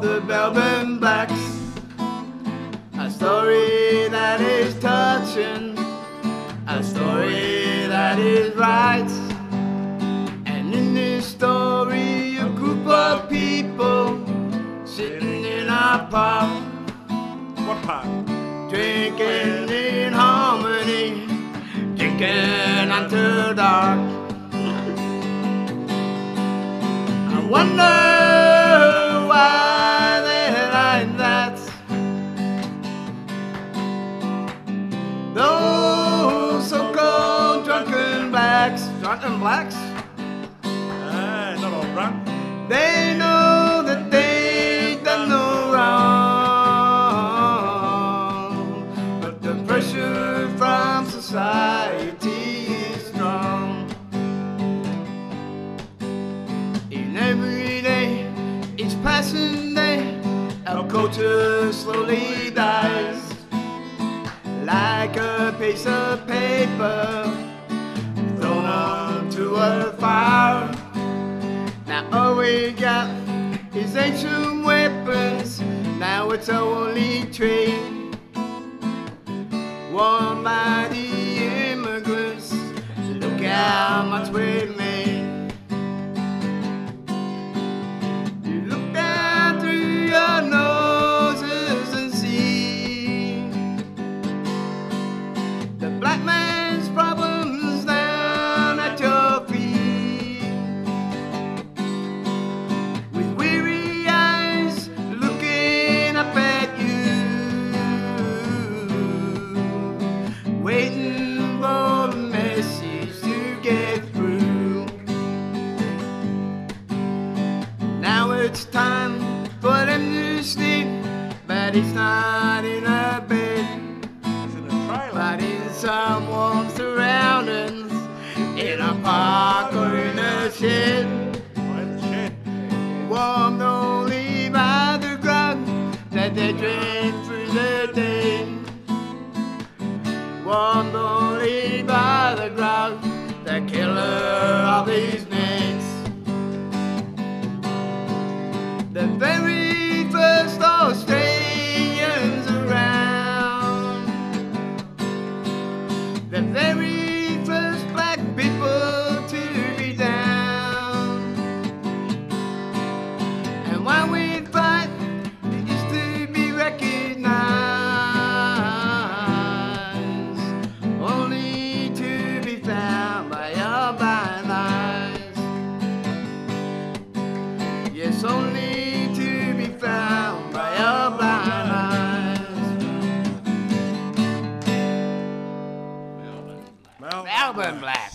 the Melbourne Blacks. A story that is touching, a story that is right. And in this story, a group of people sitting in a park. What part? Drinking in harmony, drinking until dark. I wonder why they're like that. Those so-called drunken blacks, Not all drunk. they know that they've done no wrong, but the pressure from society is strong. In every day, each passing day, our culture slowly dies, like a piece of paper thrown onto a fire. Now all we got is ancient weapons. Now it's our only trade, worn by the immigrants. Look how much we've made. You look down through your noses and see the black man's problems down at your feet. With weary eyes looking up at you, waiting for the message to get through. Now it's time for them to sleep, but it's not in a bed, It's in a trailer. but in some warm surroundings, in a park or in a shed, Oh, in the shed. warmed only by the grog that they drink through the day, warmed only by the grog, the killer of these mates. The very first Australians around, the very first black people to be down. And while we fight, it is to be recognized, only to be found by your blind eyes. Yes, only to be found by your blind eyes. Melbourne. Melbourne Black.